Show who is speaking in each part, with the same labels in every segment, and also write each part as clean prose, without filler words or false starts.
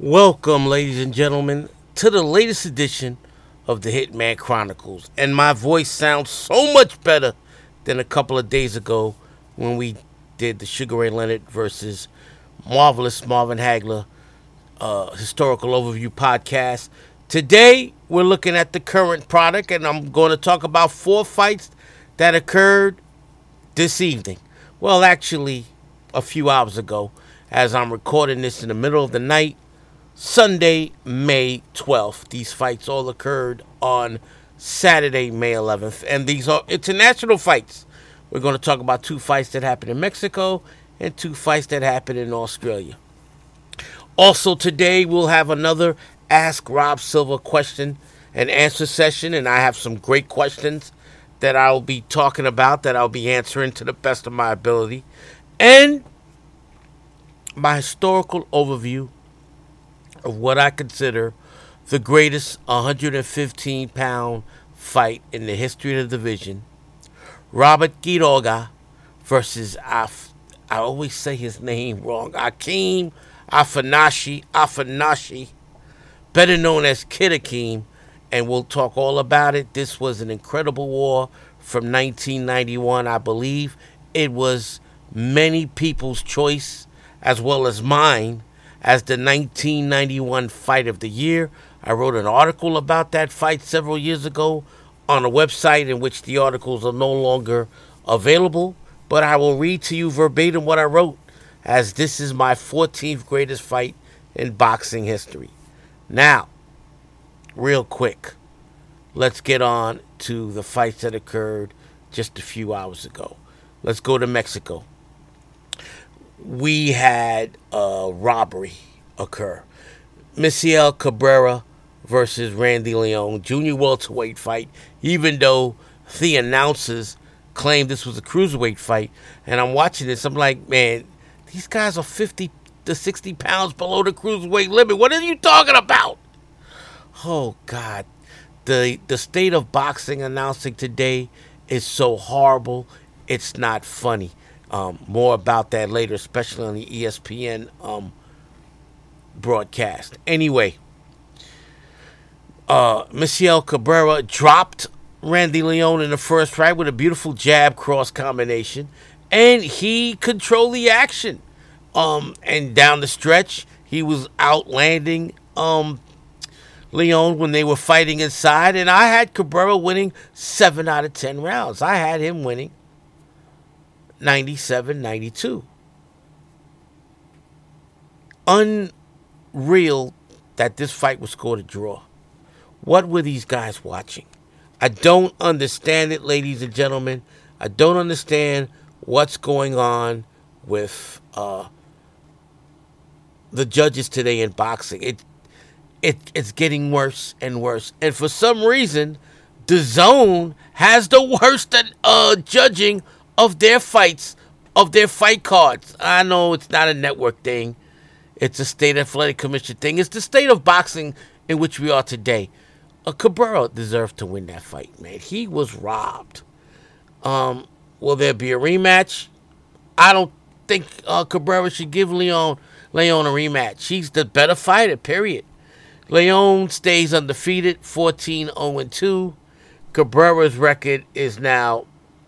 Speaker 1: Welcome, ladies and gentlemen, to the latest edition of the Hitman Chronicles. And my voice sounds so much better than a couple of days ago when we did the Sugar Ray Leonard versus Marvelous Marvin Hagler historical overview podcast. Today, we're looking at the current product, and I'm going to talk about four fights that occurred this evening. Well, actually, a few hours ago, as I'm recording this in the middle of the night. Sunday, May 12th. These fights all occurred on Saturday, May 11th. And these are international fights. We're going to talk about two fights that happened in Mexico and two fights that happened in Australia. Also today, we'll have another Ask Rob Silva question and answer session. And I have some great questions that I'll be talking about, that I'll be answering to the best of my ability. And my historical overview of what I consider the greatest 115-pound fight in the history of the division. Robert Quiroga versus, I always say his name wrong, Akeem Afanashi, better known as Kid Akeem, and we'll talk all about it. This was an incredible war from 1991, I believe. It was many people's choice, as well as mine, as the 1991 Fight of the Year. I wrote an article about that fight several years ago on a website in which the articles are no longer available, but I will read to you verbatim what I wrote, as this is my 14th greatest fight in boxing history. Now, real quick, let's get on to the fights that occurred just a few hours ago. Let's go to Mexico. We had a robbery occur. Misiel Cabrera versus Randy Leon, junior welterweight fight, even though the announcers claimed this was a cruiserweight fight. And I'm watching this, I'm like, man, these guys are 50 to 60 pounds below the cruiserweight limit. What are you talking about? Oh, God. The state of boxing announcing today is so horrible, it's not funny. More about that later, especially on the ESPN broadcast. Anyway, Misiel Cabrera dropped Randy Leon in the first round with a beautiful jab cross combination, and he controlled the action. And down the stretch, he was outlanding Leon when they were fighting inside, and I had Cabrera winning 7 out of 10 rounds. I had him winning 97-92. Unreal that this fight was scored a draw. What were these guys watching? I don't understand it, ladies and gentlemen. I don't understand what's going on with the judges today in boxing. It's getting worse and worse. And for some reason, DAZN has the worst judging of their fights, of their fight cards. I know it's not a network thing. It's a state athletic commission thing. It's the state of boxing in which we are today. Cabrera deserved to win that fight, man. He was robbed. Will there be a rematch? I don't think Cabrera should give Leon a rematch. He's the better fighter, period. Leon stays undefeated, 14-0-2. Cabrera's record is now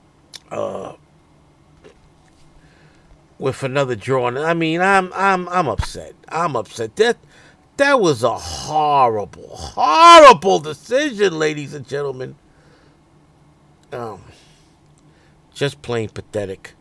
Speaker 1: with another draw. I mean, I'm upset. I'm upset. That was a horrible decision, ladies and gentlemen. Just plain pathetic.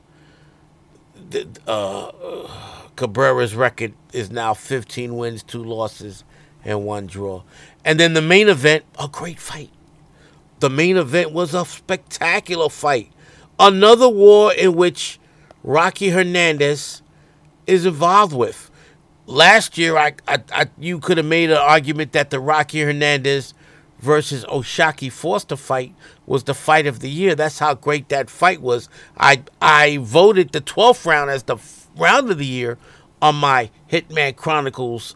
Speaker 1: Cabrera's record is now 15 wins, 2 losses, and 1 draw. And then the main event, a great fight. The main event was a spectacular fight. Another war in which Rocky Hernandez is involved with. Last year, you could have made an argument that the Rocky Hernandez versus O'Shaquie Foster fight was the fight of the year. That's how great that fight was. I voted the 12th round as the round of the year on my Hitman Chronicles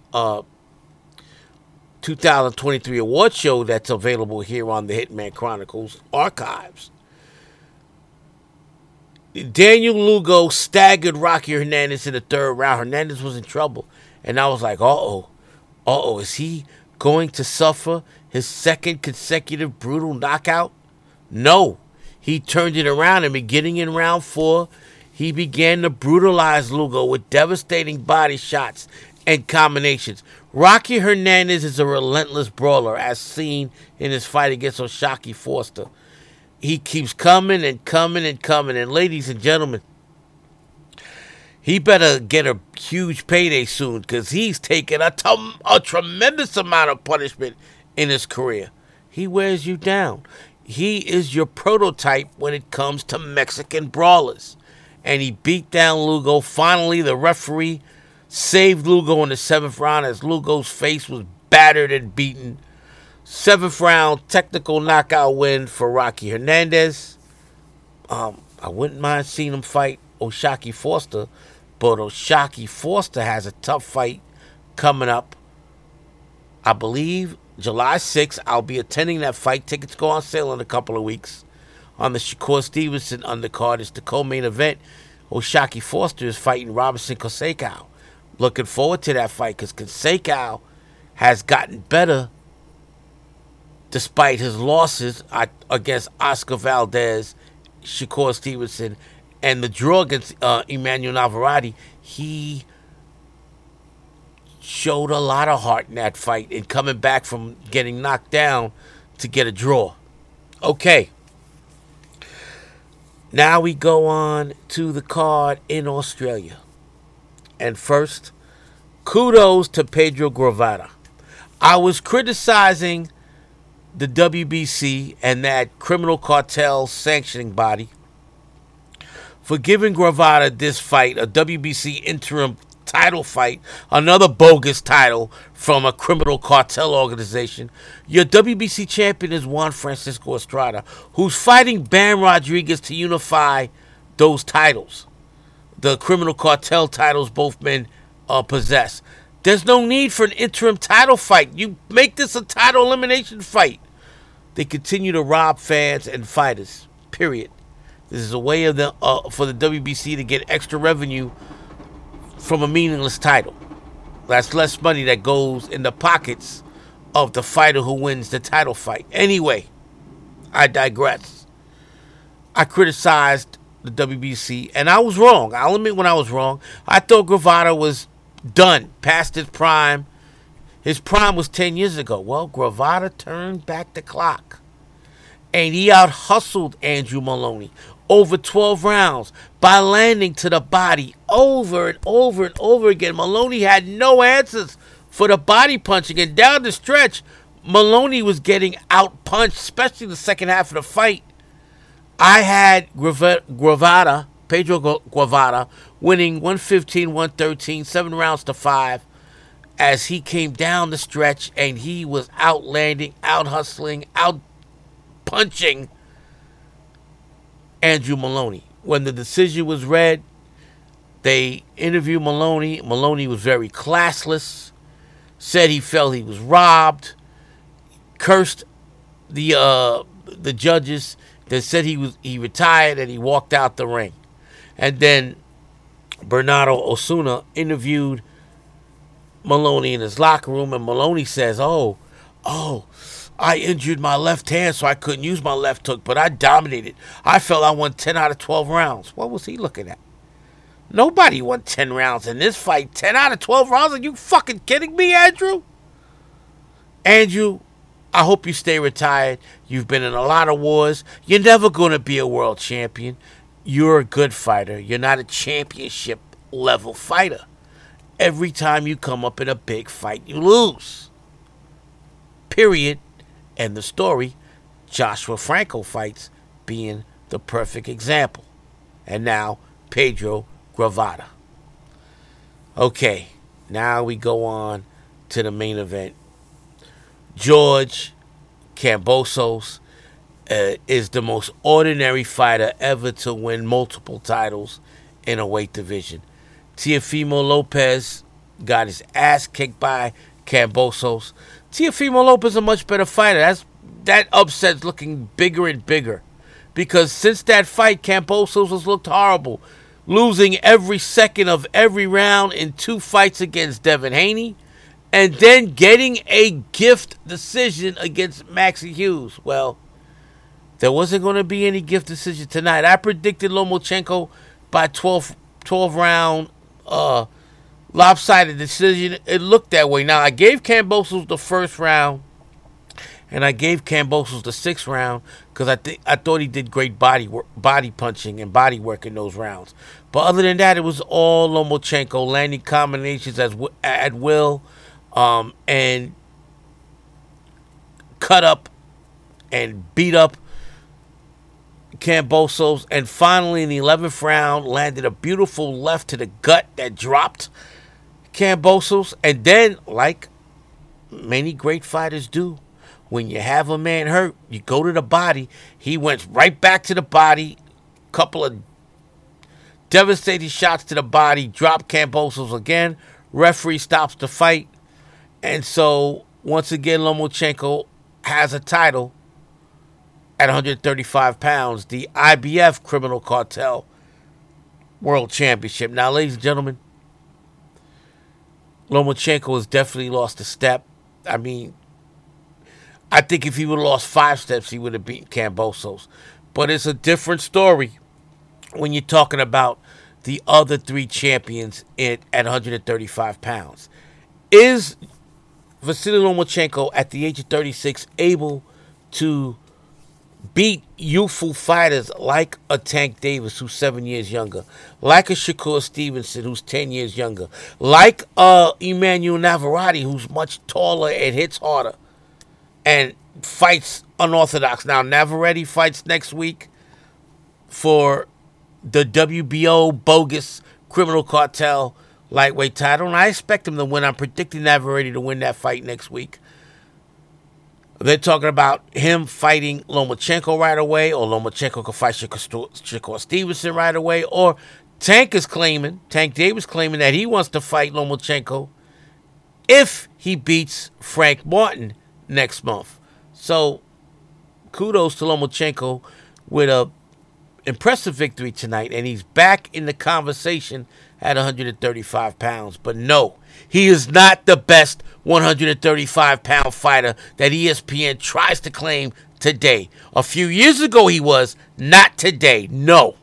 Speaker 1: 2023 award show that's available here on the Hitman Chronicles archives. Daniel Lugo staggered Rocky Hernandez in the 3rd round. Hernandez was in trouble. And I was like, uh-oh. Uh-oh, is he going to suffer his second consecutive brutal knockout? No. He turned it around, and beginning in round 4, he began to brutalize Lugo with devastating body shots and combinations. Rocky Hernandez is a relentless brawler, as seen in his fight against O'Shaquie Foster. He keeps coming and coming and coming, and ladies and gentlemen, he better get a huge payday soon, because he's taken a tremendous amount of punishment in his career. He wears you down. He is your prototype when it comes to Mexican brawlers. And he beat down Lugo. Finally, the referee saved Lugo in the 7th round as Lugo's face was battered and beaten. 7th round technical knockout win for Rocky Hernandez. I wouldn't mind seeing him fight O'Shaquie Foster, but O'Shaquie Foster has a tough fight coming up. I believe July 6th. I'll be attending that fight. Tickets go on sale in a couple of weeks. On the Shakur Stevenson undercard, it's the co-main event. O'Shaquie Foster is fighting Robinson Conseco. Looking forward to that fight, because Conseco has gotten better despite his losses against Oscar Valdez, Shakur Stevenson, and the draw against Emmanuel Navarrete. He showed a lot of heart in that fight and coming back from getting knocked down to get a draw. Okay. Now we go on to the card in Australia. And first, kudos to Pedro Guevara. I was criticizing the WBC and that criminal cartel sanctioning body for giving Guevara this fight, a WBC interim title fight, another bogus title from a criminal cartel organization. Your WBC champion is Juan Francisco Estrada, who's fighting Bam Rodriguez to unify those titles, the criminal cartel titles both men possess. There's no need for an interim title fight. You make this a title elimination fight. They continue to rob fans and fighters, period. This is a way of for the WBC to get extra revenue from a meaningless title. That's less money that goes in the pockets of the fighter who wins the title fight. Anyway, I digress. I criticized the WBC, and I was wrong. I'll admit when I was wrong. I thought Guevara was done, past his prime. His prime was 10 years ago. Well, Guevara turned back the clock, and he out-hustled Andrew Maloney over 12 rounds by landing to the body over and over and over again. Maloney had no answers for the body punching, and down the stretch, Maloney was getting out-punched, especially the second half of the fight. I had Guevara, Pedro Guevara, winning 115-113, 7 rounds to 5, as he came down the stretch, and he was outlanding, out-hustling, out-punching Andrew Maloney. When the decision was read, they interviewed Maloney. Maloney was very classless, said he felt he was robbed, cursed the judges, then said he retired and he walked out the ring. And then Bernardo Osuna interviewed Maloney in his locker room, and Maloney says, oh, I injured my left hand, so I couldn't use my left hook, but I dominated. I felt I won 10 out of 12 rounds. What was he looking at? Nobody won 10 rounds in this fight. 10 out of 12 rounds? Are you fucking kidding me, Andrew? Andrew, I hope you stay retired. You've been in a lot of wars. You're never going to be a world champion. You're a good fighter. You're not a championship level fighter. Every time you come up in a big fight, you lose. Period. And the story, Joshua Franco fights being the perfect example. And now, Pedro Guevara. Okay, now we go on to the main event. George Kambosos is the most ordinary fighter ever to win multiple titles in a weight division. Teofimo Lopez got his ass kicked by Kambosos. Teofimo Lopez is a much better fighter. That upset's looking bigger and bigger, because since that fight, Kambosos has looked horrible, losing every second of every round in 2 fights against Devin Haney and then getting a gift decision against Maxie Hughes. Well, there wasn't going to be any gift decision tonight. I predicted Lomachenko by 12 round lopsided decision. It looked that way. Now, I gave Kambosos the first round, and I gave Kambosos the sixth round because I thought he did great body punching and body work in those rounds. But other than that, it was all Lomachenko landing combinations at will, and cut up and beat up Kambosos, and finally in the 11th round landed a beautiful left to the gut that dropped Kambosos. And then, like many great fighters do, when you have a man hurt, you go to the body. He went right back to the body, couple of devastating shots to the body, dropped Kambosos again. Referee stops the fight, and so once again Lomachenko has a title at 135 pounds, the IBF Criminal Cartel World Championship. Now, ladies and gentlemen, Lomachenko has definitely lost a step. I mean, I think if he would have lost 5 steps, he would have beaten Kambosos. But it's a different story when you're talking about the other 3 champions at 135 pounds. Is Vasily Lomachenko, at the age of 36, able to beat youthful fighters like a Tank Davis, who's 7 years younger, like a Shakur Stevenson, who's 10 years younger, like Emmanuel Navarrete, who's much taller and hits harder and fights unorthodox? Now, Navarrete fights next week for the WBO bogus Criminal Cartel lightweight title, and I expect him to win. I'm predicting Navarrete to win that fight next week. They're talking about him fighting Lomachenko right away, or Lomachenko can fight Shakur Stevenson right away, or Tank Davis claiming that he wants to fight Lomachenko if he beats Frank Martin next month. So, kudos to Lomachenko with a impressive victory tonight, and he's back in the conversation at 135 pounds. But no, he is not the best 135-pound fighter that ESPN tries to claim today. A few years ago he was, not today. No.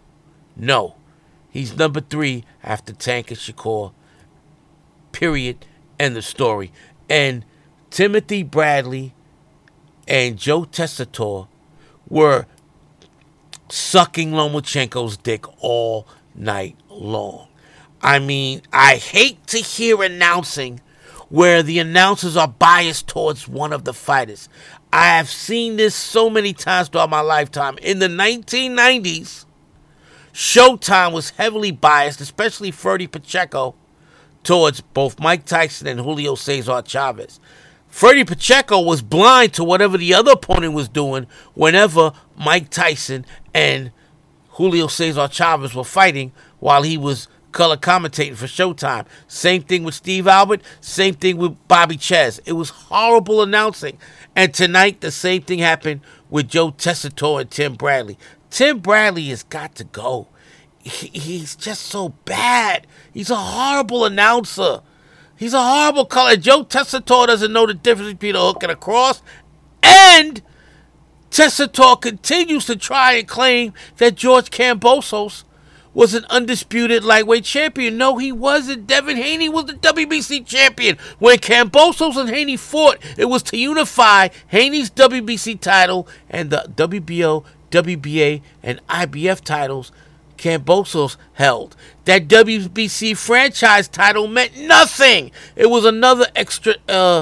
Speaker 1: He's number 3 after Tank and Shakur. Period. End of story. And Timothy Bradley and Joe Tessitore were sucking Lomachenko's dick all night long. I mean, I hate to hear announcing where the announcers are biased towards one of the fighters. I have seen this so many times throughout my lifetime. In the 1990s, Showtime was heavily biased, especially Ferdy Pacheco, towards both Mike Tyson and Julio Cesar Chavez. Ferdy Pacheco was blind to whatever the other opponent was doing whenever Mike Tyson and Julio Cesar Chavez were fighting while he was color commentating for Showtime. Same thing with Steve Albert. Same thing with Bobby Ches. It was horrible announcing. And tonight, the same thing happened with Joe Tessitore and Tim Bradley. Tim Bradley has got to go. He's just so bad. He's a horrible announcer. He's a horrible color. Joe Tessitore doesn't know the difference between a hook and a cross. And Tessitore continues to try and claim that George Kambosos was an undisputed lightweight champion. No, he wasn't. Devin Haney was the WBC champion. When Kambosos and Haney fought, it was to unify Haney's WBC title and the WBO, WBA, and IBF titles Kambosos held. That WBC franchise title meant nothing. It was another extra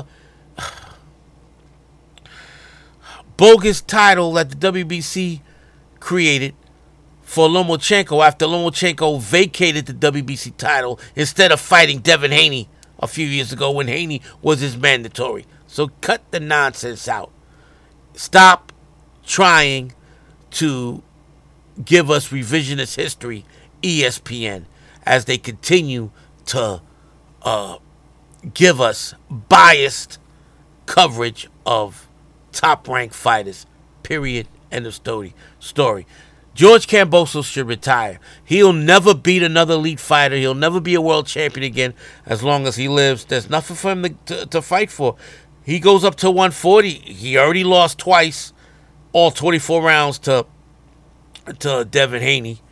Speaker 1: bogus title that the WBC created for Lomachenko after Lomachenko vacated the WBC title instead of fighting Devin Haney a few years ago when Haney was his mandatory. So cut the nonsense out. Stop trying to give us revisionist history, ESPN, as they continue to give us biased coverage of top-ranked fighters. Period. End of story. George Kambosos should retire. He'll never beat another elite fighter. He'll never be a world champion again as long as he lives. There's nothing for him to fight for. He goes up to 140. He already lost twice, all 24 rounds to Devin Haney.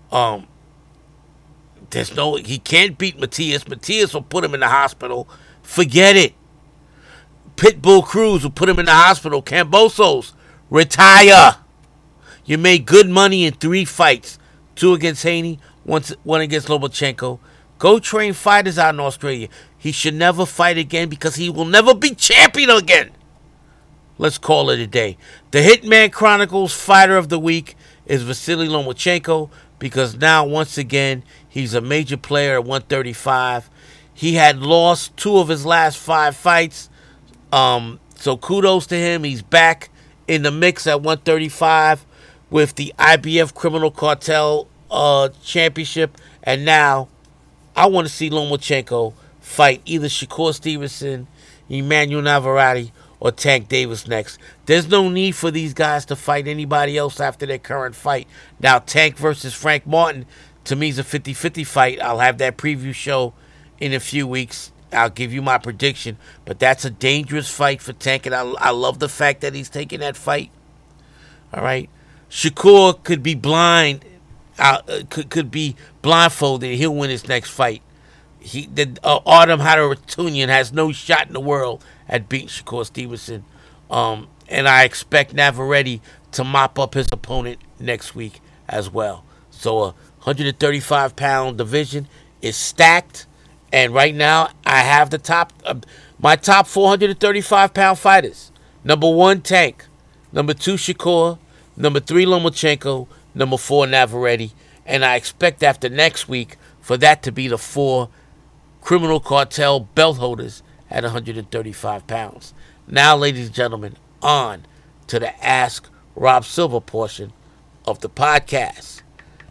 Speaker 1: He can't beat Matias. Matias will put him in the hospital. Forget it. Pitbull Cruz will put him in the hospital. Kambosos, retire. You made good money in 3 fights. 2 against Haney, one against Lomachenko. Go train fighters out in Australia. He should never fight again because he will never be champion again. Let's call it a day. The Hitman Chronicles Fighter of the Week is Vasily Lomachenko because now, once again, he's a major player at 135. He had lost 2 of his last 5 fights. So kudos to him. He's back in the mix at 135 with the IBF Criminal Cartel Championship. And now I want to see Lomachenko fight either Shakur Stevenson, Emmanuel Navarrete, or Tank Davis next. There's no need for these guys to fight anybody else after their current fight. Now, Tank versus Frank Martin, to me, is a 50-50 fight. I'll have that preview show in a few weeks. I'll give you my prediction. But that's a dangerous fight for Tank, and I love the fact that he's taking that fight. All right? Shakur could be blind, could be blindfolded. He'll win his next fight. Artem Kharatunian has no shot in the world at beating Shakur Stevenson. And I expect Navarrete to mop up his opponent next week as well. So a 135-pound division is stacked. And right now, I have my top 435-pound fighters. Number 1, Tank. Number 2, Shakur. Number 3, Lomachenko. Number 4, Navarrete. And I expect after next week for that to be the 4 Criminal Cartel belt holders at 135 pounds. Now, ladies and gentlemen, on to the Ask Rob Silva portion of the podcast.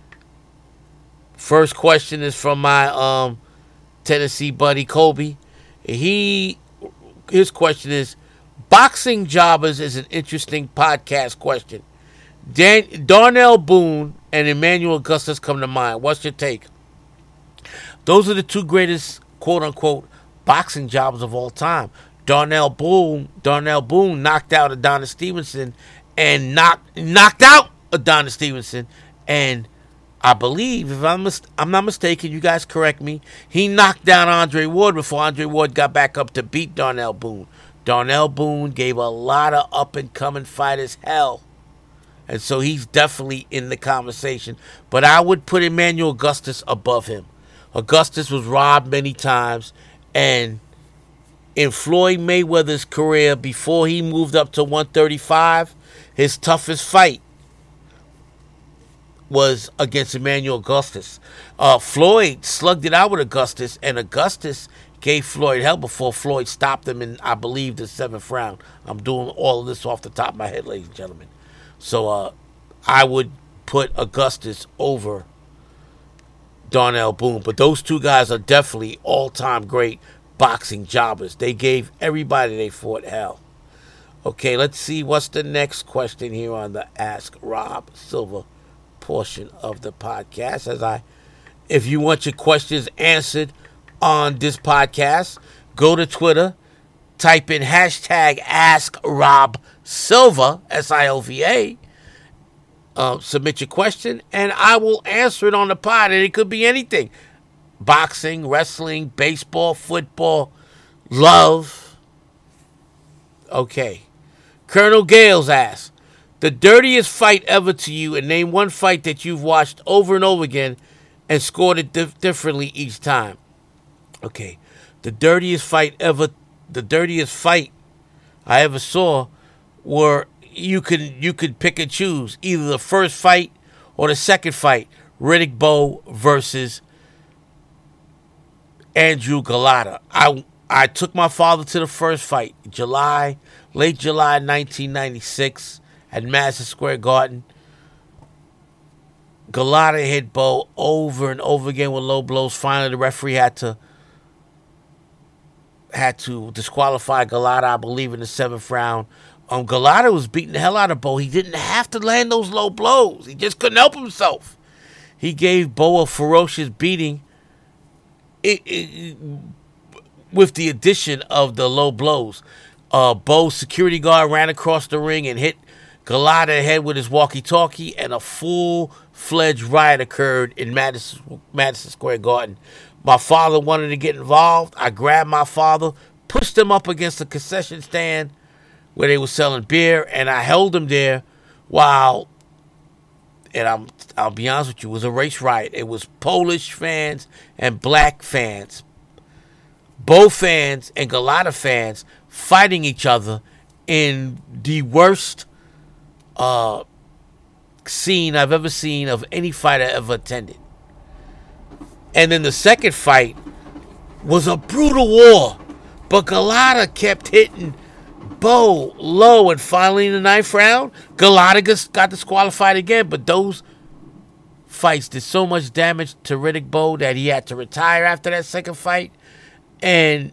Speaker 1: First question is from my Tennessee buddy Kobe. His question is, boxing jobbers is an interesting podcast question. Darnell Boone and Emmanuel Augustus come to mind. What's your take? Those are the 2 greatest, quote-unquote, boxing jobbers of all time. Darnell Boone knocked out Adonis Stevenson and knocked out Adonis Stevenson. And I believe, if I'm not mistaken, you guys correct me, he knocked down Andre Ward before Andre Ward got back up to beat Darnell Boone. Darnell Boone gave a lot of up-and-coming fighters hell. And so he's definitely in the conversation. But I would put Emmanuel Augustus above him. Augustus was robbed many times. And in Floyd Mayweather's career, before he moved up to 135, his toughest fight was against Emmanuel Augustus. Floyd slugged it out with Augustus, and Augustus gave Floyd hell before Floyd stopped him in, I believe, the 7th round. I'm doing all of this off the top of my head, ladies and gentlemen. So I would put Augustus over Darnell Boone. But those 2 guys are definitely all-time great boxing jobbers. They gave everybody they fought hell. Okay, let's see what's the next question here on the Ask Rob Silva portion of the podcast. If you want your questions answered on this podcast, go to Twitter, type in hashtag AskRobSilva, SILVA, submit your question, and I will answer it on the pod. And it could be anything: boxing, wrestling, baseball, football, love. Okay. Colonel Gales asks, the dirtiest fight ever to you, and name one fight that you've watched over and over again and scored it differently each time. Okay. The dirtiest fight I ever saw were you could pick and choose either the first fight or the second fight. Riddick Bowe versus Andrew Galata. I took my father to the first fight, late July 1996 at Madison Square Garden. Galata hit Bowe over and over again with low blows. Finally, the referee had to disqualify Galata, I believe, in the 7th round. Galata was beating the hell out of Bo. He didn't have to land those low blows. He just couldn't help himself. He gave Bo a ferocious beating with the addition of the low blows. Bo's security guard ran across the ring and hit Galata in the head with his walkie-talkie, and a full-fledged riot occurred in Madison Square Garden. My father wanted to get involved. I grabbed my father, pushed him up against the concession stand where they were selling beer, and I held him there while, and I'll be honest with you, it was a race riot. It was Polish fans and black fans, Bo fans and Galata fans fighting each other in the worst scene I've ever seen of any fight I ever attended. And then the second fight was a brutal war, but Galata kept hitting Bo low, and finally in the ninth round, Galata got disqualified again. But those fights did so much damage to Riddick Bowe that he had to retire after that second fight, and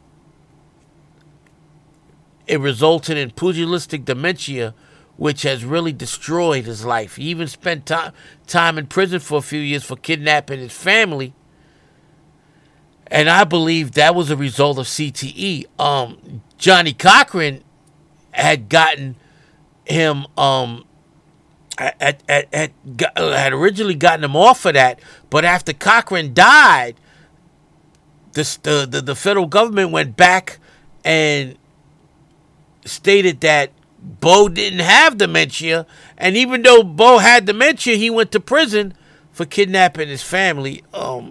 Speaker 1: it resulted in pugilistic dementia, which has really destroyed his life. He even spent time in prison for a few years for kidnapping his family. And I believe that was a result of CTE. Johnny Cochran had gotten him, had originally gotten him off of that, but after Cochran died, the federal government went back and stated that Bo didn't have dementia, and even though Bo had dementia, he went to prison for kidnapping his family.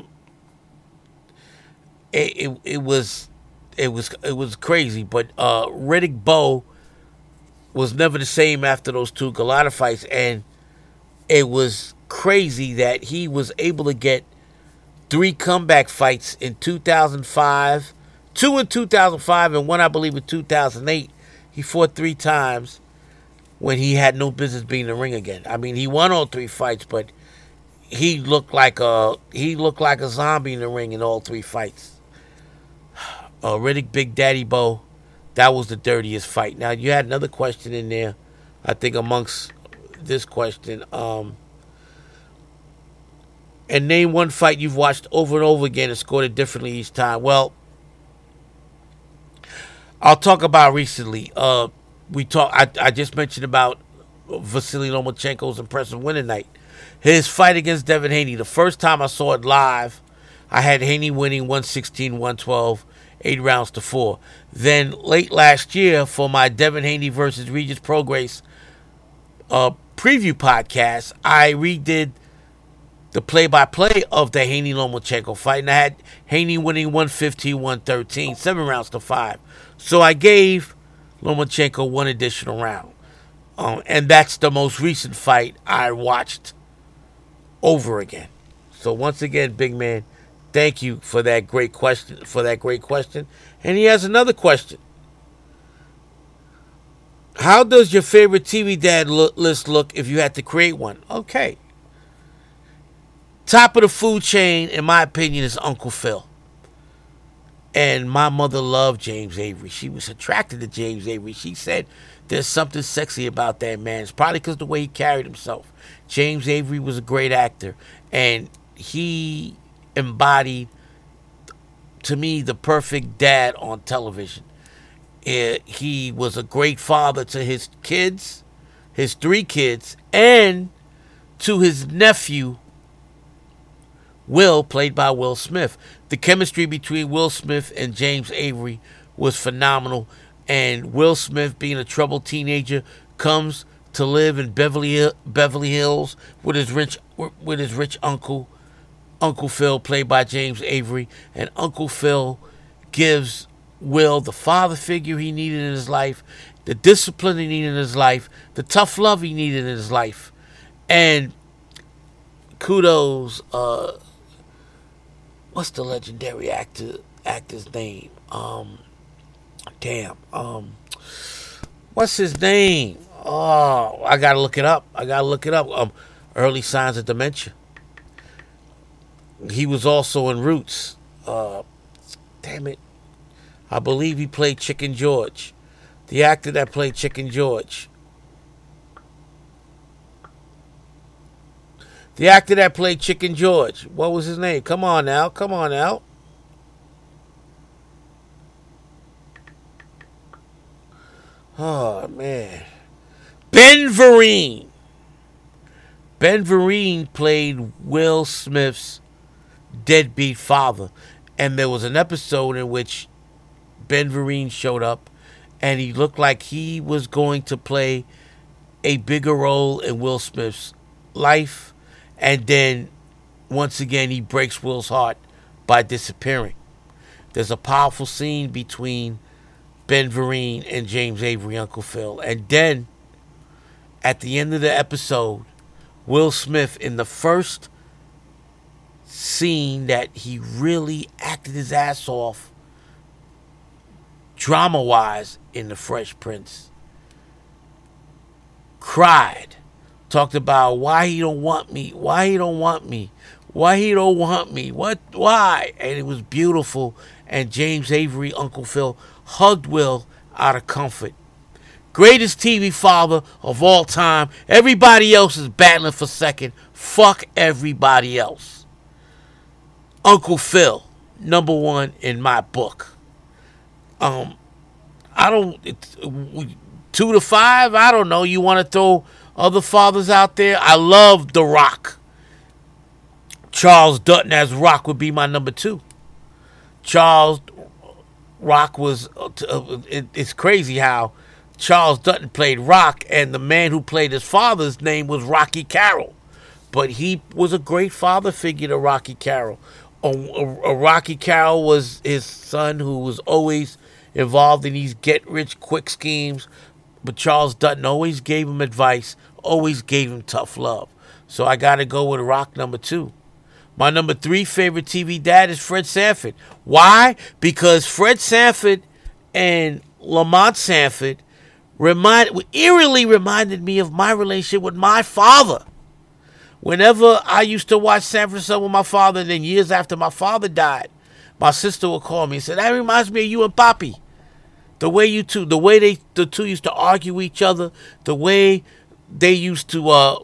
Speaker 1: It was crazy, but Riddick Bowe was never the same after those two Galata fights, and it was crazy that he was able to get 3 comeback fights in 2005, 2 in 2005, and 1 I believe in 2008. He fought 3 times when he had no business being in the ring again. I mean, he won all 3 fights, but he looked like a zombie in the ring in all 3 fights. Riddick Big Daddy Bowe, that was the dirtiest fight. Now, you had another question in there, I think, amongst this question. And name one fight you've watched over and over again and scored it differently each time. Well, I'll talk about recently. I just mentioned about Vasily Lomachenko's impressive winning night. His fight against Devin Haney. The first time I saw it live, I had Haney winning 116-112, 8 rounds to 4. Then late last year, for my Devin Haney versus Regis Prograis preview podcast, I redid the play-by-play of the Haney-Lomachenko fight, and I had Haney winning 115-113, 7 rounds to 5. So I gave Lomachenko 1 additional round. And that's the most recent fight I watched over again. So once again, big man, thank you for that great question. And he has another question. How does your favorite TV dad list look if you had to create one? Okay. Top of the food chain, in my opinion, is Uncle Phil. And my mother loved James Avery. She was attracted to James Avery. She said there's something sexy about that man. It's probably because of the way he carried himself. James Avery was a great actor, and he embodied, to me, the perfect dad on television. He was a great father to his kids, his 3 kids, and to his nephew, Will, played by Will Smith. The chemistry between Will Smith and James Avery was phenomenal, and Will Smith, being a troubled teenager, comes to live in Beverly Hills with his rich uncle, Uncle Phil, played by James Avery, and Uncle Phil gives Will the father figure he needed in his life, the discipline he needed in his life, the tough love he needed in his life, and kudos. What's the legendary actor's name? What's his name? Oh, I gotta look it up. Early signs of dementia. He was also in Roots. Damn it. I believe he played Chicken George. The actor that played Chicken George. The actor that played Chicken George. What was his name? Come on now. Come on now. Oh, man. Ben Vereen. Ben Vereen played Will Smith's deadbeat father. And there was an episode in which Ben Vereen showed up and he looked like he was going to play a bigger role in Will Smith's life. And then, once again, he breaks Will's heart by disappearing. There's a powerful scene between Ben Vereen and James Avery, Uncle Phil. And then, at the end of the episode, Will Smith, in the first scene that he really acted his ass off, drama-wise, in The Fresh Prince, cried. Talked about why he don't want me, why he don't want me, why he don't want me, why? And it was beautiful. And James Avery, Uncle Phil, hugged Will out of comfort. Greatest TV father of all time. Everybody else is battling for second. Fuck everybody else. Uncle Phil, number one in my book. I don't, 2 to 5, I don't know. You want to throw other fathers out there? I love The Rock. Charles Dutton as Rock would be my number 2. Charles Rock was, it's crazy how Charles Dutton played Rock, and the man who played his father's name was Rocky Carroll. But he was a great father figure to Rocky Carroll. Rocky Carroll was his son who was always involved in these get-rich-quick schemes. But Charles Dutton always gave him advice, always gave him tough love. So I got to go with Rock number 2. My number 3 favorite TV dad is Fred Sanford. Why? Because Fred Sanford and Lamont Sanford eerily reminded me of my relationship with my father. Whenever I used to watch Sanford Son with my father, and then years after my father died, my sister would call me and say, that reminds me of you and Poppy. The way you two, the two used to argue with each other, the way they used to,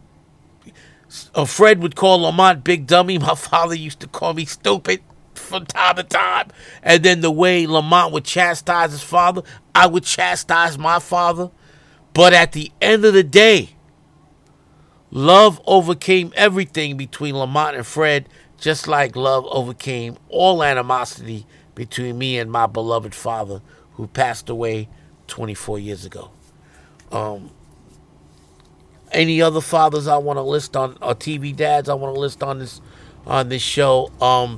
Speaker 1: Fred would call Lamont big dummy. My father used to call me stupid from time to time. And then the way Lamont would chastise his father, I would chastise my father. But at the end of the day, love overcame everything between Lamont and Fred, just like love overcame all animosity between me and my beloved father, who passed away 24 years ago. Any other fathers I want to list on, or TV dads I want to list on this show?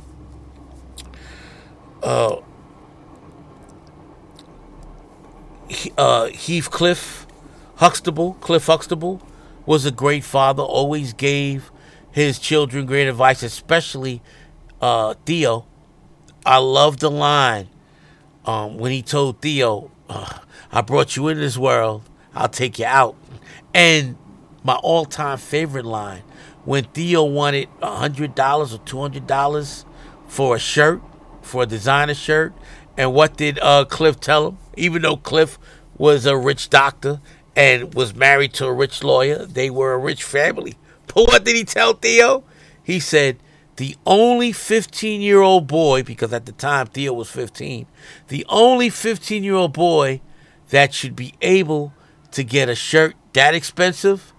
Speaker 1: Cliff Huxtable was a great father. Always gave his children great advice, especially Theo. I love the line when he told Theo, I brought you into this world, I'll take you out. And my all-time favorite line, when Theo wanted $100 or $200 for a shirt, for a designer shirt, and what did Cliff tell him? Even though Cliff was a rich doctor and was married to a rich lawyer, they were a rich family. But what did he tell Theo? He said, the only 15-year-old boy, because at the time Theo was 15, the only 15-year-old boy that should be able to get a shirt that expensive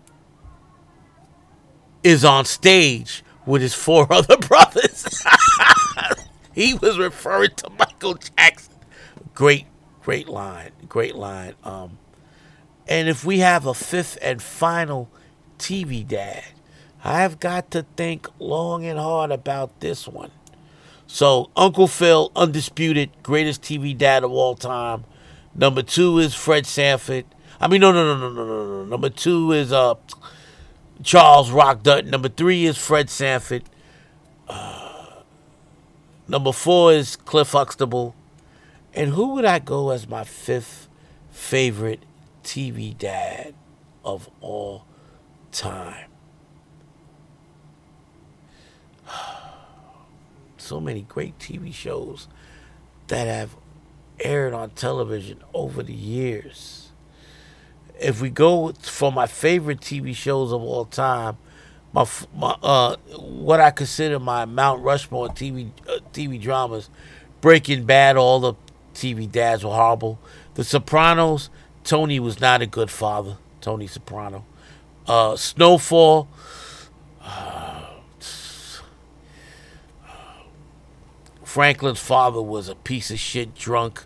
Speaker 1: is on stage with his 4 other brothers. He was referring to Michael Jackson. Great line. And if we have a 5th and final TV dad, I've got to think long and hard about this one. So, Uncle Phil, undisputed, greatest TV dad of all time. Number 2 is Fred Sanford. No. Number 2 is Charles Rock Dutton. Number 3 is Fred Sanford. Number 4 is Cliff Huxtable. And who would I go as my 5th favorite TV dad of all time? So many great TV shows that have aired on television over the years. If we go for my favorite TV shows of all time, what I consider my Mount Rushmore TV dramas, Breaking Bad, all the TV dads were horrible. The Sopranos, Tony was not a good father. Tony Soprano. Snowfall. Franklin's father was a piece of shit drunk.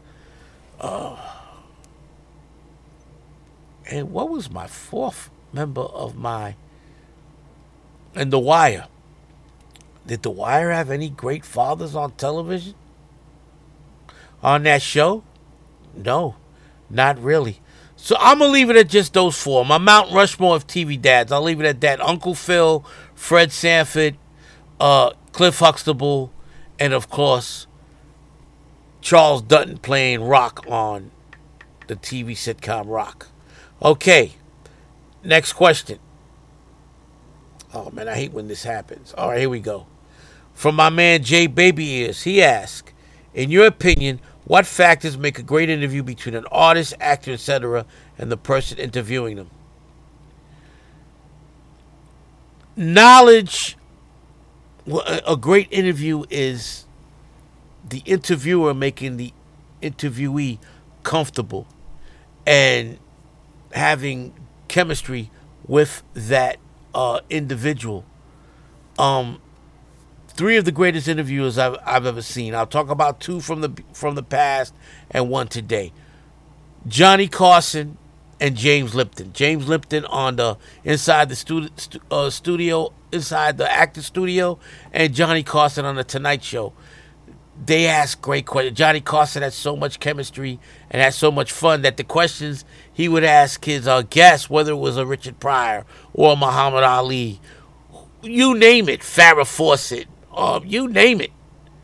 Speaker 1: And what was my fourth member of my... And The Wire. Did The Wire have any great fathers on television? On that show? No, not really. So I'm going to leave it at just those four. My Mount Rushmore of TV dads. I'll leave it at that. Uncle Phil, Fred Sanford, Cliff Huxtable, and of course, Charles Dutton playing Rock on the TV sitcom Rock. Okay, next question. Oh man, I hate when this happens. All right, here we go. From my man Jay Baby Ears, he asked, in your opinion, what factors make a great interview between an artist, actor, etc., and the person interviewing them? Knowledge. A great interview is the interviewer making the interviewee comfortable and having chemistry with that individual. Three of the greatest interviewers I've ever seen. I'll talk about two from the past and one today. Johnny Carson and James Lipton. James Lipton on the inside the studio, inside the actor studio, and Johnny Carson on the Tonight Show. They ask great questions. Johnny Carson had so much chemistry and had so much fun that the questions he would ask his guests, whether it was a Richard Pryor or Muhammad Ali, you name it, Farrah Fawcett, you name it,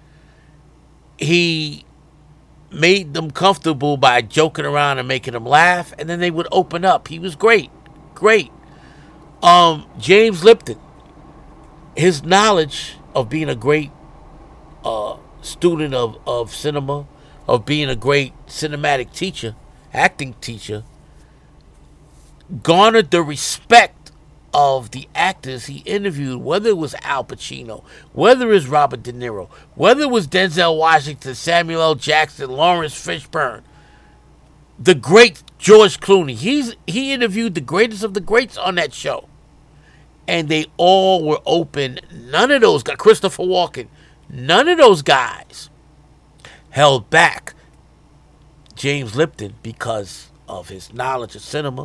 Speaker 1: he made them comfortable by joking around and making them laugh, and then they would open up. He was great. James Lipton, his knowledge of being a great student of cinema, of being a great cinematic teacher, acting teacher, garnered the respect of the actors he interviewed, whether it was Al Pacino, whether it was Robert De Niro, whether it was Denzel Washington, Samuel L. Jackson, Lawrence Fishburne, the great George Clooney. He interviewed the greatest of the greats on that show. And they all were open. None of those guys, Christopher Walken, none of those guys held back James Lipton because of his knowledge of cinema,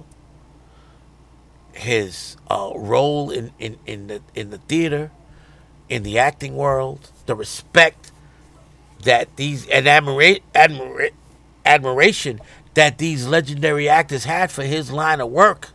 Speaker 1: his role in the theater, in the acting world, the respect that these and admiration that these legendary actors had for his line of work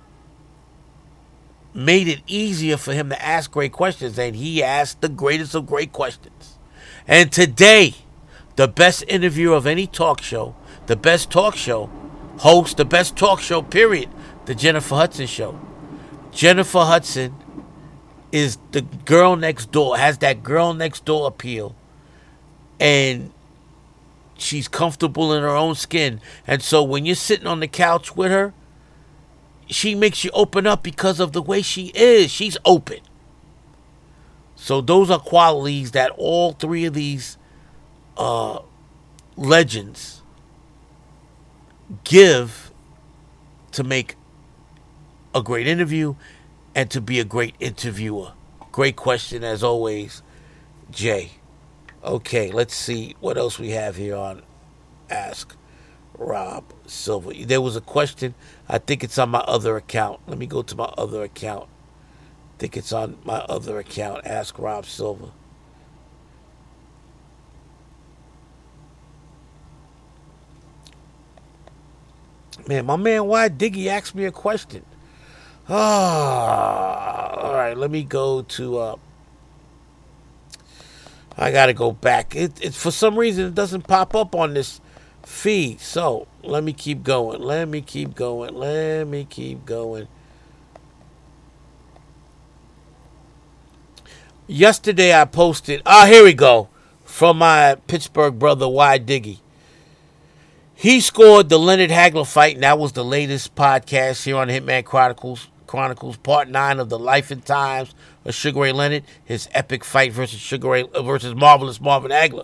Speaker 1: made it easier for him to ask great questions, and he asked the greatest of great questions. And today, the best interviewer of any talk show, the best talk show host, the best talk show period, the Jennifer Hudson Show. Jennifer Hudson is the girl next door, has that girl next door appeal, and she's comfortable in her own skin. And so when you're sitting on the couch with her, she makes you open up because of the way she is. She's open. So those are qualities that all three of these legends give to make a great interview and to be a great interviewer. Great question as always, Jay. Okay, let's see what else we have here on Ask Rob Silver. There was a question. I think it's on my other account. Let me go to my other account. I think it's on my other account, Ask Rob Silver. Man, my man Y Diggy asked me a question. All right, let me go to... I got to go back. It for some reason, it doesn't pop up on this feed. So, let me keep going. Yesterday, I posted... here we go. From my Pittsburgh brother, Y Diggy. He scored the Leonard Hagler fight, and that was the latest podcast here on Hitman Chronicles, Part 9 of the Life and Times of Sugar Ray Leonard, his epic fight versus Marvelous Marvin Hagler.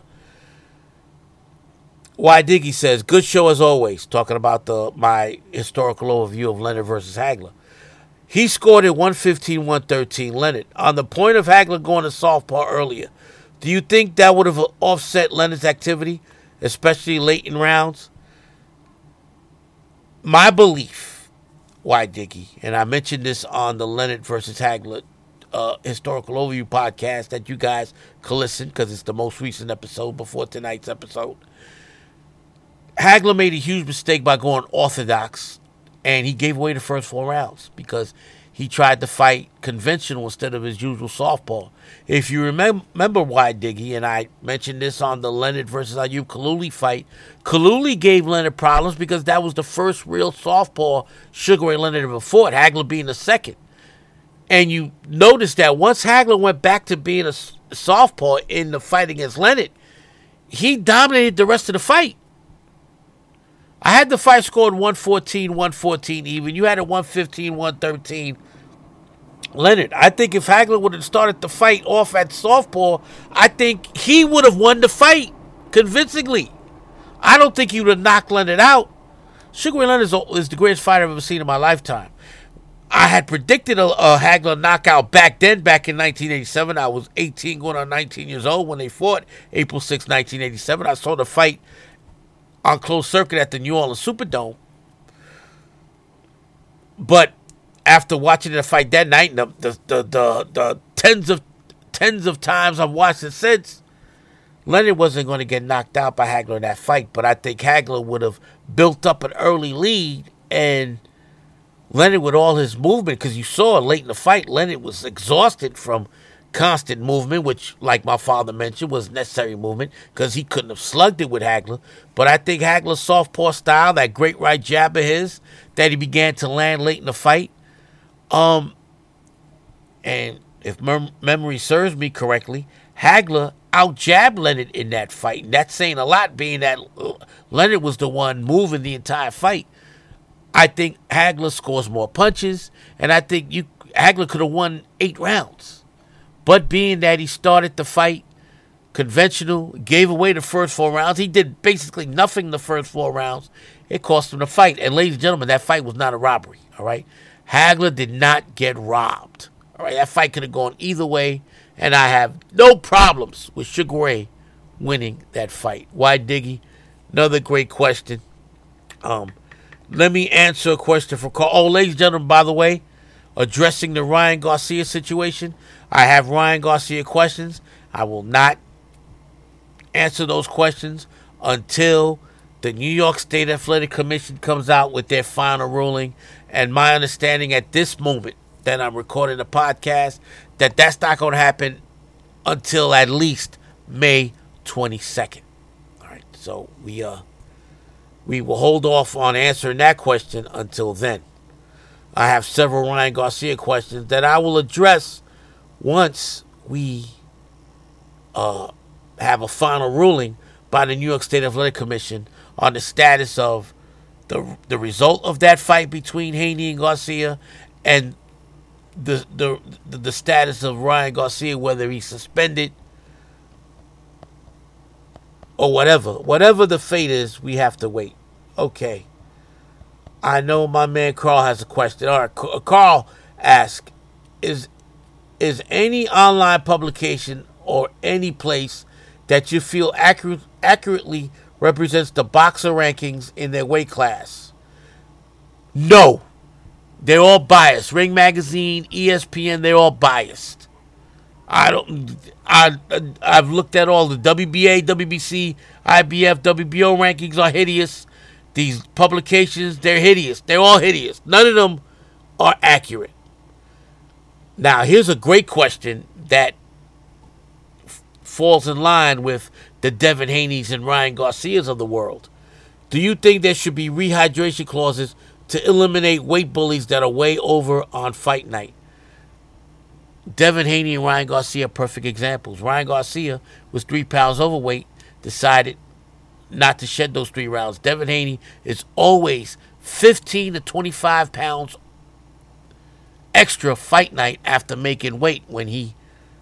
Speaker 1: Y Diggy says, good show as always, talking about my historical overview of Leonard versus Hagler. He scored at 115-113. Leonard, on the point of Hagler going to southpaw earlier, do you think that would have offset Leonard's activity, especially late in rounds? My belief, Y Diggy, and I mentioned this on the Leonard versus Hagler historical overview podcast that you guys can listen because it's the most recent episode before tonight's episode. Hagler made a huge mistake by going orthodox, and he gave away the first 4 rounds because he tried to fight conventional instead of his usual southpaw. If you remember Y Diggy, and I mentioned this on the Leonard versus Ayub Kaluli fight, Kaluli gave Leonard problems because that was the first real southpaw Sugar Ray Leonard ever fought, Hagler being the second. And you notice that once Hagler went back to being a southpaw in the fight against Leonard, he dominated the rest of the fight. I had the fight scored 114 even. You had it 115-113. Leonard, I think if Hagler would have started the fight off at southpaw, I think he would have won the fight convincingly. I don't think he would have knocked Leonard out. Sugar Ray Leonard is the greatest fighter I've ever seen in my lifetime. I had predicted a Hagler knockout back in 1987. I was 18 going on 19 years old when they fought April 6, 1987. I saw the fight on closed circuit at the New Orleans Superdome. But after watching the fight that night, and the tens of times I've watched it since, Leonard wasn't going to get knocked out by Hagler in that fight. But I think Hagler would have built up an early lead, and Leonard with all his movement, because you saw late in the fight, Leonard was exhausted from constant movement, which, like my father mentioned, was necessary movement because he couldn't have slugged it with Hagler. But I think Hagler's southpaw style, that great right jab of his that he began to land late in the fight, and if memory serves me correctly, Hagler out-jabbed Leonard in that fight. And that's saying a lot, being that Leonard was the one moving the entire fight. I think Hagler scores more punches, and I think Hagler could have won 8 rounds. But being that he started the fight conventional, gave away the first 4 rounds, he did basically nothing the first 4 rounds, it cost him the fight. And ladies and gentlemen, that fight was not a robbery, all right? Hagler did not get robbed, all right? That fight could have gone either way, and I have no problems with Sugar Ray winning that fight. Y Diggy, another great question. Let me answer a question for Carl. Oh, ladies and gentlemen, by the way, addressing the Ryan Garcia situation, I have Ryan Garcia questions. I will not answer those questions until the New York State Athletic Commission comes out with their final ruling. And my understanding at this moment that I'm recording the podcast, that's not going to happen until at least May 22nd. All right, so we will hold off on answering that question until then. I have several Ryan Garcia questions that I will address once we have a final ruling by the New York State Athletic Commission on the status of the result of that fight between Haney and Garcia, and the status of Ryan Garcia, whether he's suspended or whatever the fate is. We have to wait. Okay. I know my man Carl has a question. All right, Carl asks, is any online publication or any place that you feel accurately represents the boxer rankings in their weight class? No. They're all biased. Ring Magazine, ESPN, they're all biased. I've looked at all the WBA, WBC, IBF, WBO rankings are hideous. These publications, they're hideous. They're all hideous. None of them are accurate. Now, here's a great question that falls in line with the Devin Haney's and Ryan Garcias of the world. Do you think there should be rehydration clauses to eliminate weight bullies that are way over on fight night? Devin Haney and Ryan Garcia are perfect examples. Ryan Garcia was 3 pounds overweight, decided not to shed those 3 rounds. Devin Haney is always 15 to 25 pounds extra fight night after making weight when he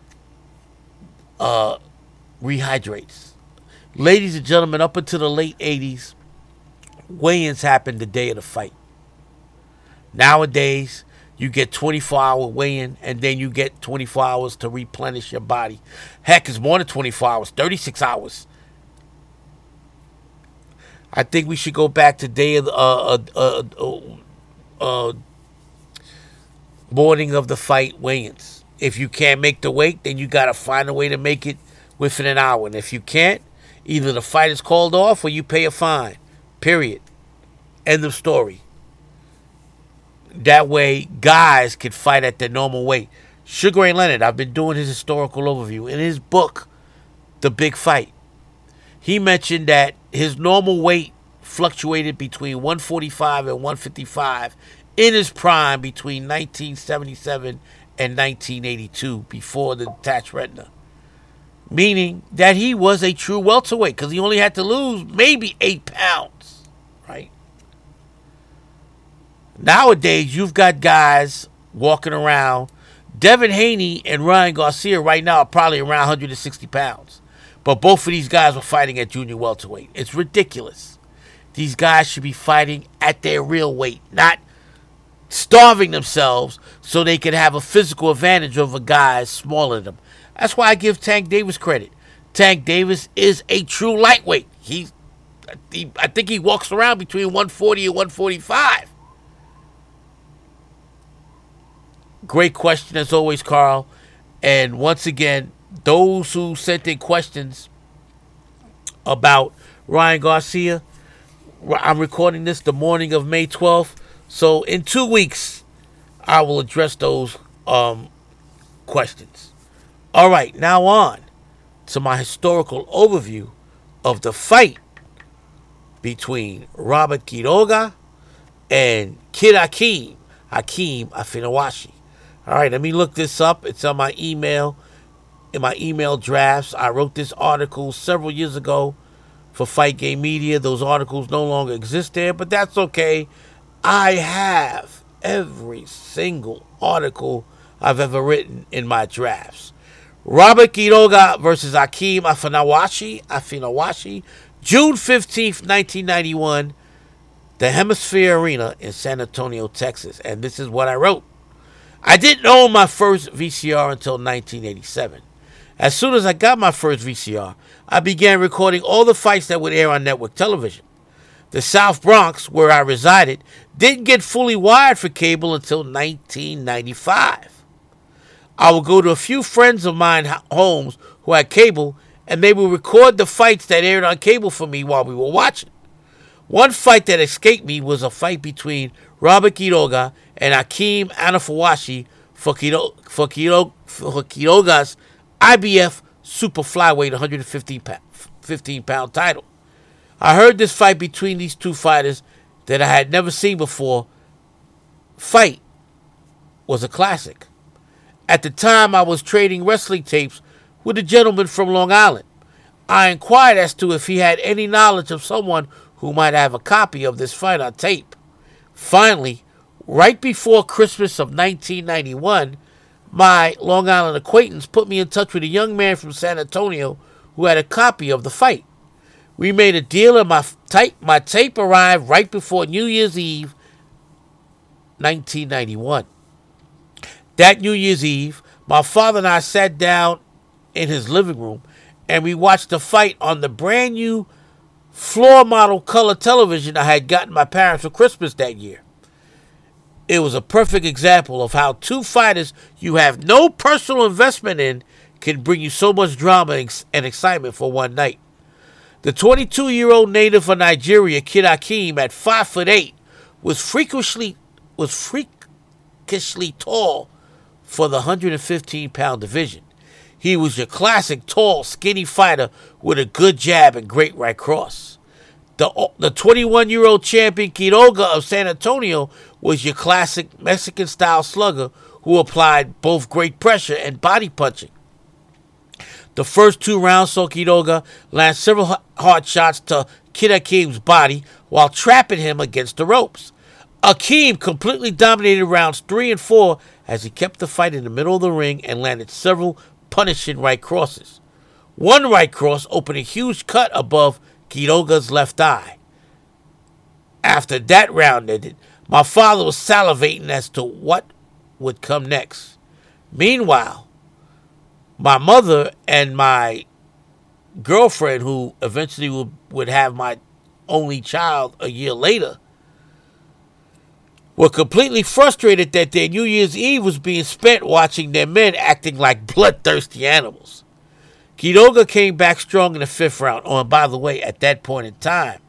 Speaker 1: rehydrates. Ladies and gentlemen, up until the late 80s, weigh-ins happened the day of the fight. Nowadays, you get 24-hour weigh-in, and then you get 24 hours to replenish your body. Heck, it's more than 24 hours, 36 hours. I think we should go back to day of the morning of the fight weigh-ins. If you can't make the weight, then you got to find a way to make it within an hour. And if you can't, either the fight is called off or you pay a fine. Period. End of story. That way, guys can fight at their normal weight. Sugar Ray Leonard, I've been doing his historical overview. In his book, The Big Fight, he mentioned that his normal weight fluctuated between 145 and 155 in his prime between 1977 and 1982 before the detached retina. Meaning that he was a true welterweight because he only had to lose maybe 8 pounds, right? Nowadays, you've got guys walking around. Devin Haney and Ryan Garcia right now are probably around 160 pounds. But both of these guys were fighting at junior welterweight. It's ridiculous. These guys should be fighting at their real weight, not starving themselves so they can have a physical advantage over guys smaller than them. That's why I give Tank Davis credit. Tank Davis is a true lightweight. I think he walks around between 140 and 145. Great question as always, Carl. And once again, those who sent in questions about Ryan Garcia, I'm recording this the morning of May 12th. So in 2 weeks, I will address those questions. All right, now on to my historical overview of the fight between Robert Quiroga and Kid Hakeem Afinawashi. All right, let me look this up. It's on my email, in my email drafts. I wrote this article several years ago for Fight Game Media. Those articles no longer exist there, but that's okay. I have every single article I've ever written in my drafts. Robert Quiroga versus Hakeem Afinawashi, June 15th, 1991, the Hemisphere Arena in San Antonio, Texas. And this is what I wrote. I didn't own my first VCR until 1987. As soon as I got my first VCR, I began recording all the fights that would air on network television. The South Bronx, where I resided, didn't get fully wired for cable until 1995. I would go to a few friends of mine homes who had cable, and they would record the fights that aired on cable for me while we were watching. One fight that escaped me was a fight between Robert Quiroga and Hakeem Afinawashi for Quiroga's IBF Super Flyweight 115-pound title. I heard this fight between these two fighters that I had never seen before. Fight was a classic. At the time, I was trading wrestling tapes with a gentleman from Long Island. I inquired as to if he had any knowledge of someone who might have a copy of this fight on tape. Finally, right before Christmas of 1991, my Long Island acquaintance put me in touch with a young man from San Antonio who had a copy of the fight. We made a deal, and my tape arrived right before New Year's Eve, 1991. That New Year's Eve, my father and I sat down in his living room, and we watched the fight on the brand new floor model color television I had gotten my parents for Christmas that year. It was a perfect example of how two fighters you have no personal investment in can bring you so much drama and excitement for one night. The 22-year-old native of Nigeria, Kid Hakeem, at 5'8", was freakishly tall for the 115-pound division. He was your classic tall, skinny fighter with a good jab and great right cross. The 21-year-old champion Quiroga of San Antonio was your classic Mexican-style slugger who applied both great pressure and body punching. The first 2 rounds saw Quiroga land several hard shots to Kid Hakim's body while trapping him against the ropes. Hakim completely dominated rounds 3 and 4 as he kept the fight in the middle of the ring and landed several punishing right crosses. One right cross opened a huge cut above Quiroga's left eye. After that round ended, my father was salivating as to what would come next. Meanwhile, my mother and my girlfriend, who eventually would have my only child a year later, were completely frustrated that their New Year's Eve was being spent watching their men acting like bloodthirsty animals. Quiroga came back strong in the 5th round. Oh, and by the way, at that point in time,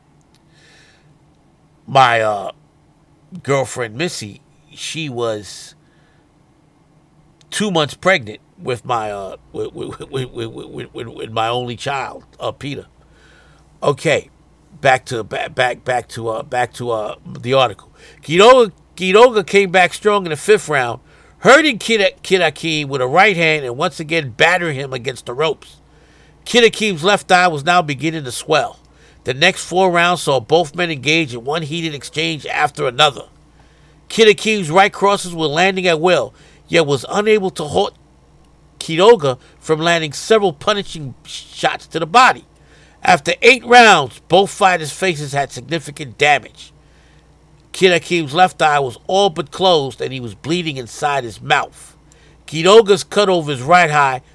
Speaker 1: my girlfriend Missy, she was 2 months pregnant with my with my only child, Peter. Okay, back to the article. Quiroga came back strong in the 5th round, hurting Kid Hakim with a right hand and once again battering him against the ropes. Kid Hakim's left eye was now beginning to swell. The next 4 rounds saw both men engage in one heated exchange after another. Kid Hakim's right crosses were landing at will, yet was unable to halt Quiroga from landing several punishing shots to the body. After 8 rounds, both fighters' faces had significant damage. Kid Hakim's left eye was all but closed and he was bleeding inside his mouth. Quiroga's cut over his right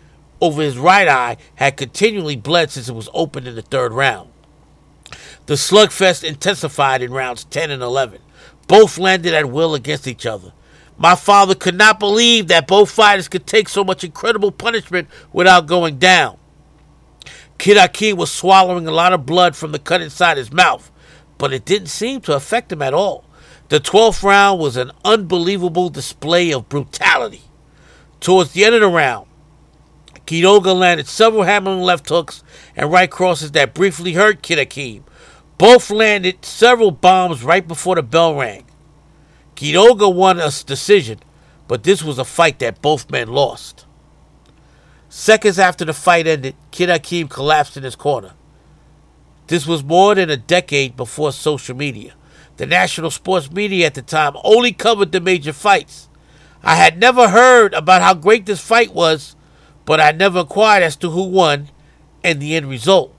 Speaker 1: eye had continually bled since it was opened in the 3rd round. The slugfest intensified in rounds 10 and 11. Both landed at will against each other. My father could not believe that both fighters could take so much incredible punishment without going down. Kid Hakim was swallowing a lot of blood from the cut inside his mouth, but it didn't seem to affect him at all. The 12th round was an unbelievable display of brutality. Towards the end of the round, Quiroga landed several hammering left hooks and right crosses that briefly hurt Kid Hakim. Both landed several bombs right before the bell rang. Quiroga won a decision, but this was a fight that both men lost. Seconds after the fight ended, Kid Hakim collapsed in his corner. This was more than a decade before social media. The national sports media at the time only covered the major fights. I had never heard about how great this fight was, but I never inquired as to who won and the end result.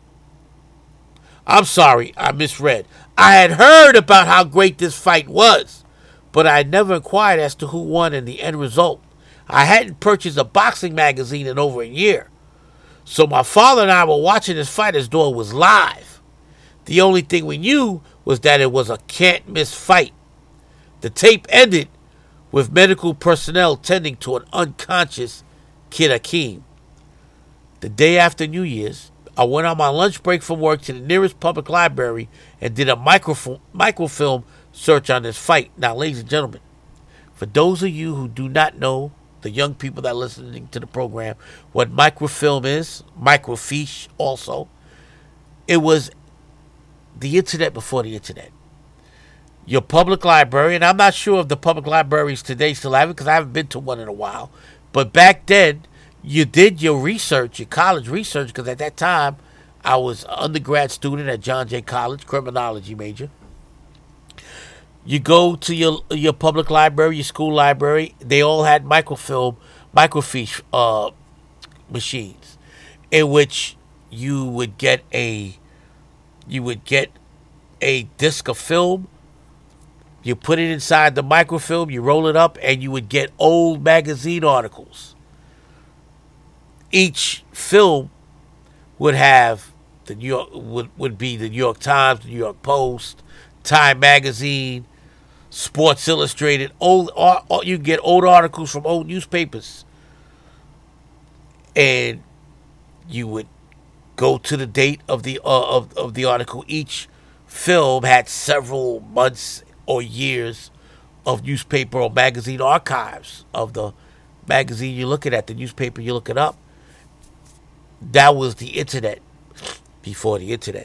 Speaker 1: I'm sorry, I misread. I had heard about how great this fight was, but I had never inquired as to who won and the end result. I hadn't purchased a boxing magazine in over a year. So my father and I were watching this fight as though it was live. The only thing we knew was that it was a can't-miss fight. The tape ended with medical personnel tending to an unconscious Kid Hakim. The day after New Year's, I went on my lunch break from work to the nearest public library and did a microfilm search on this fight. Now, ladies and gentlemen, for those of you who do not know, the young people that are listening to the program, what microfilm is, microfiche also, it was the internet before the internet. Your public library, and I'm not sure if the public libraries today still have it because I haven't been to one in a while, but back then, you did your research, your college research, because at that time, I was an undergrad student at John Jay College, criminology major. You go to your public library, your school library, they all had microfiche machines, in which you would get a disc of film. You put it inside the microfilm, you roll it up, and you would get old magazine articles. Each film would have the New York would be the New York Times, the New York Post, Time Magazine, Sports Illustrated. You get old articles from old newspapers, and you would go to the date of the article. Each film had several months or years of newspaper or magazine archives of the magazine you're looking at, the newspaper you're looking up. That was the internet before the internet.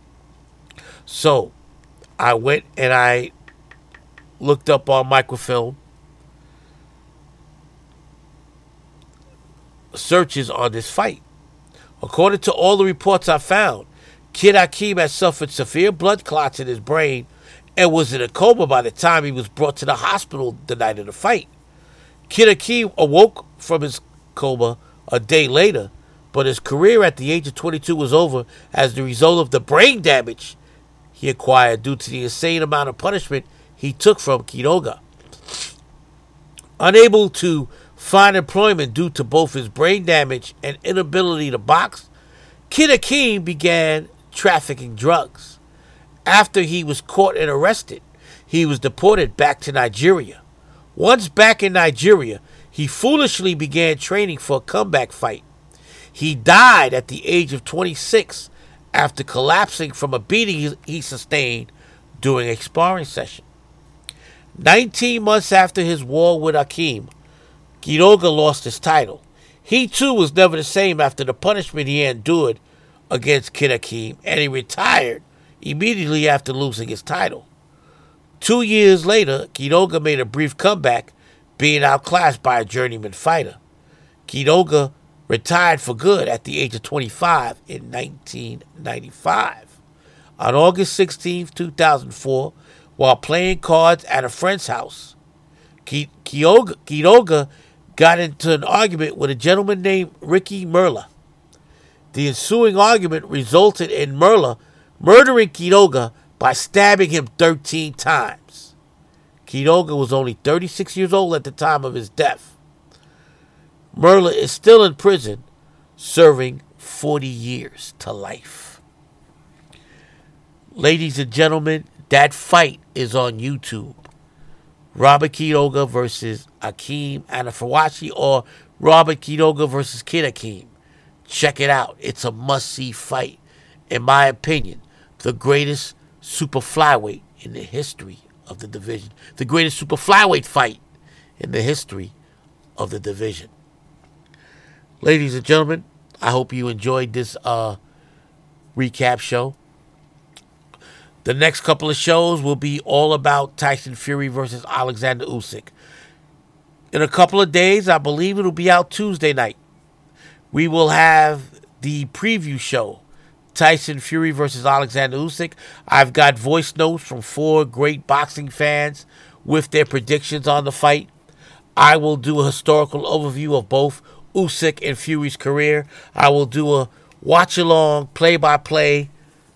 Speaker 1: So I went and I looked up on microfilm searches on this fight. According to all the reports I found, Kid Hakeem had suffered severe blood clots in his brain and was in a coma by the time he was brought to the hospital the night of the fight. Kid Hakeem awoke from his coma a day later, but his career at the age of 22 was over as the result of the brain damage he acquired due to the insane amount of punishment he took from Quiroga. Unable to find employment due to both his brain damage and inability to box, Kid Hakeem began trafficking drugs. After he was caught and arrested, he was deported back to Nigeria. Once back in Nigeria, he foolishly began training for a comeback fight. He died at the age of 26 after collapsing from a beating he sustained during a sparring session. 19 months after his war with Hakeem, Quiroga lost his title. He too was never the same after the punishment he endured against Kid Hakeem, and he retired immediately after losing his title. 2 years later, Quiroga made a brief comeback, being outclassed by a journeyman fighter. Quiroga retired for good at the age of 25 in 1995. On August 16, 2004, while playing cards at a friend's house, Quiroga got into an argument with a gentleman named Ricky Merla. The ensuing argument resulted in Merla murdering Quiroga by stabbing him 13 times. Quiroga was only 36 years old at the time of his death. Merla is still in prison, serving 40 years to life. Ladies and gentlemen, that fight is on YouTube. Robert Quiroga versus Hakeem Anafarwashi, or Robert Quiroga versus Kid Hakeem. Check it out. It's a must-see fight. In my opinion, the greatest super flyweight in the history of the division. The greatest super flyweight fight in the history of the division. Ladies and gentlemen, I hope you enjoyed this recap show. The next couple of shows will be all about Tyson Fury versus Alexander Usyk. In a couple of days, I believe it'll be out Tuesday night, we will have the preview show, Tyson Fury versus Alexander Usyk. I've got voice notes from 4 great boxing fans with their predictions on the fight. I will do a historical overview of both Usyk and Fury's career. I will do a watch-along, play-by-play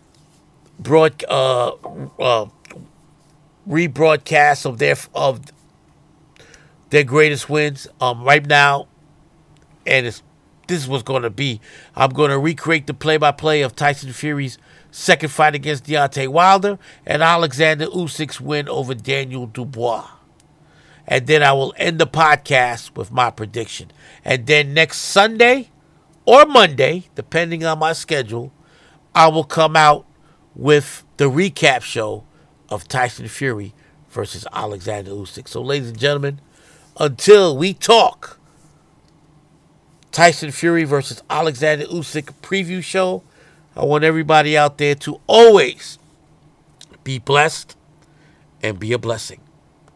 Speaker 1: rebroadcast of their greatest wins. Right now, and this is what's going to be. I'm going to recreate the play-by-play of Tyson Fury's second fight against Deontay Wilder and Alexander Usyk's win over Daniel Dubois. And then I will end the podcast with my prediction. And then next Sunday or Monday, depending on my schedule, I will come out with the recap show of Tyson Fury versus Alexander Usyk. So, ladies and gentlemen, until we talk Tyson Fury versus Alexander Usyk preview show, I want everybody out there to always be blessed and be a blessing.